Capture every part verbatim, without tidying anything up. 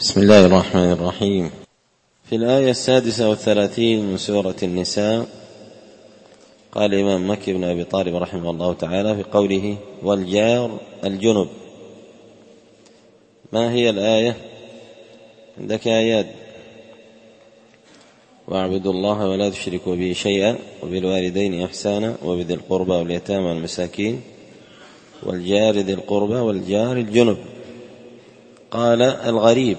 بسم الله الرحمن الرحيم. في الآية السادسة والثلاثين من سورة النساء قال الإمام مكي بن أبي طالب رحمه الله تعالى في قوله والجار الجنب. ما هي الآية؟ عندك آيات: واعبدوا الله ولا تشركوا به شيئا وبالوالدين إحسانا وبذي القربى واليتامى والمساكين والجار ذي القربى والجار الجنب. قال الغريب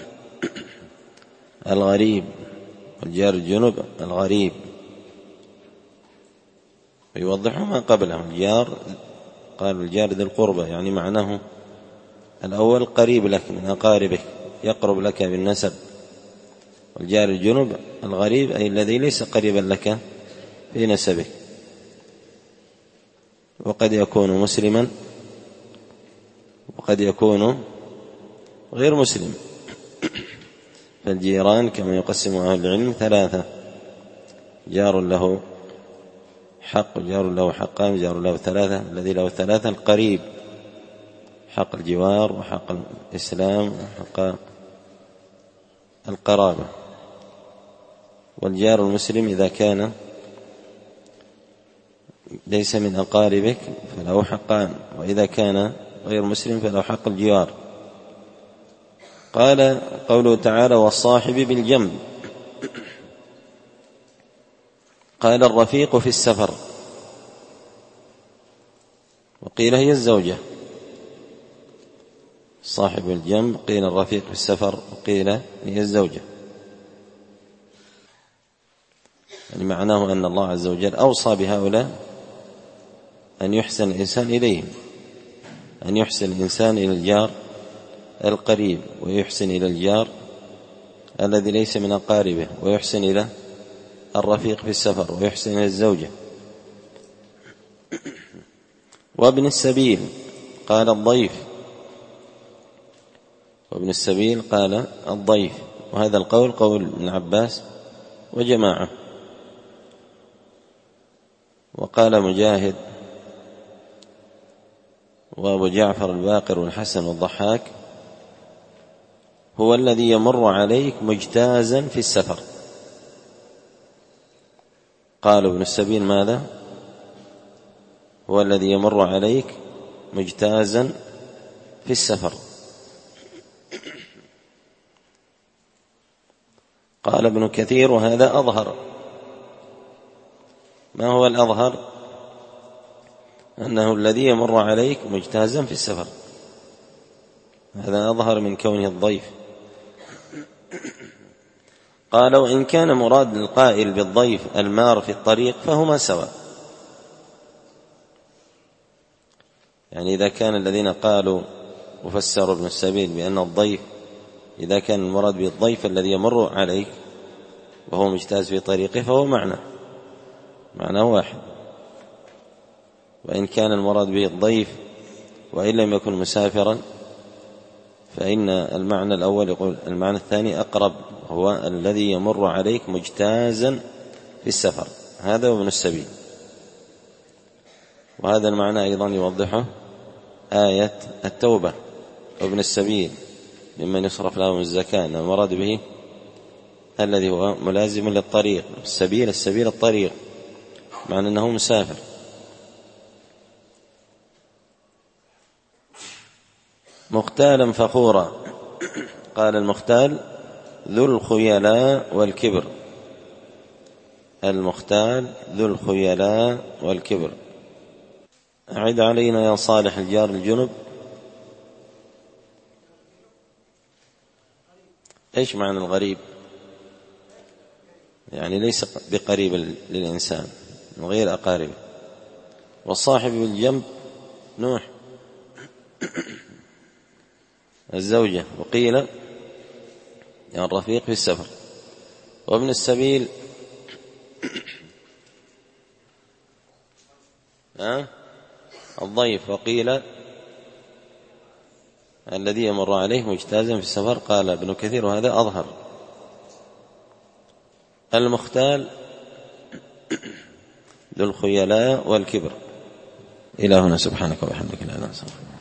الغريب والجار الجنب الغريب، ويوضح ما قبله. الجار قال الجار ذي القربى، يعني معناه الأول قريب لك من أقاربك، يقرب لك بالنسب. والجار الجنب الغريب أي الذي ليس قريبا لك في نسبك، وقد يكون مسلما وقد يكون غير مسلم. فالجيران كما يقسم أهل العلم ثلاثة: جار له حق وجار له حقان جار له ثلاثة. الذي له ثلاثة القريب، حق الجوار وحق الإسلام وحق القرابة. والجار المسلم إذا كان ليس من أقاربك فله حقان، وإذا كان غير مسلم فله حق الجوار. قال قوله تعالى والصاحب بالجنب. قال الرفيق في السفر، وقيل هي الزوجة. صاحب الجنب قيل الرفيق في السفر وقيل هي الزوجة، يعني معناه أن الله عز وجل أوصى بهؤلاء أن يحسن الإنسان إليهم، أن يحسن الإنسان إلى الجار القريب، ويحسن إلى الجار الذي ليس من أقاربه، ويحسن إلى الرفيق في السفر، ويحسن إلى الزوجة. وابن السبيل قال الضيف، وابن السبيل قال الضيف. وهذا القول قول ابن عباس وجماعة. وقال مجاهد وأبو جعفر الباقر والحسن والضحاك هو الذي يمر عليك مجتازا في السفر. قال ابن السبيل ماذا؟ هو الذي يمر عليك مجتازا في السفر. قال ابن كثير وهذا أظهر. ما هو الأظهر؟ أنه الذي يمر عليك مجتازا في السفر، هذا أظهر من كونه الضيف. قال وإن كان مراد القائل بالضيف المار في الطريق فهما سواء. يعني إذا كان الذين قالوا وفسروا ابن السبيل بأن الضيف إذا كان المراد بالضيف الذي يمر عليك وهو مجتاز في طريقه فهو معنى معنى واحد. وإن كان المراد به الضيف وإن لم يكن مسافرا فإن المعنى الأول يقول المعنى الثاني أقرب، هو الذي يمر عليك مجتازا في السفر. هذا وابن السبيل. وهذا المعنى أيضا يوضحه آية التوبة: وابن السبيل ممن يصرف لهم الزكاة، أن المراد به الذي هو ملازم للطريق. السبيل السبيل الطريق، معنى أنه مسافر. مختالا فخورا. قال المختال ذو الخيلاء والكبر. المختال ذو الخيلاء والكبر. أعد علينا يا صالح الجار الجنب. إيش معنى الغريب؟ يعني ليس بقريب للإنسان من غير أقاربه. والصاحب بالجنب نوح الزوجة، وقيل يعني الرفيق في السفر. وابن السبيل ها الضيف، وقيل الذي يمر عليه مجتازا في السفر. قال ابن كثير وهذا أظهر. المختال ذو الخيلاء والكبر. إلى هنا سبحانك وبحمدك لا إله إلا أنت.